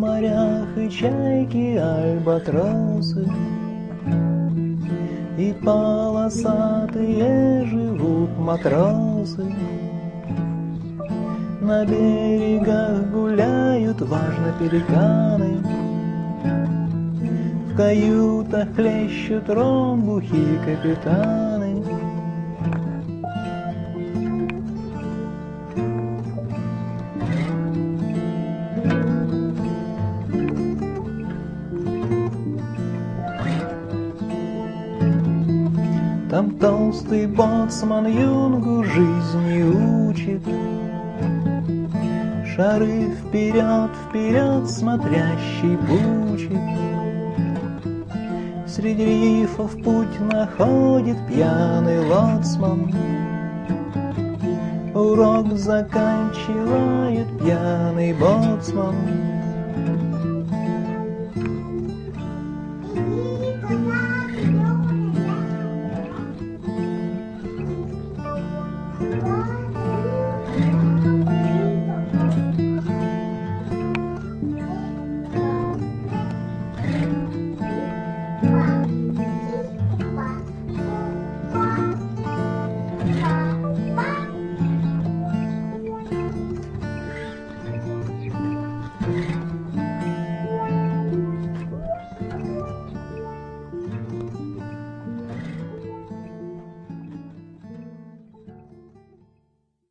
морях и чайки, альбатросы, и полосатые живут матросы. На берегах гуляют важно пеликаны, в каютах хлещут ромбухи капитаны. Там толстый боцман юнгу жизни учит, шары вперед, вперед смотрящий пучит. Среди рифов путь находит пьяный лоцман, урок заканчивает пьяный боцман.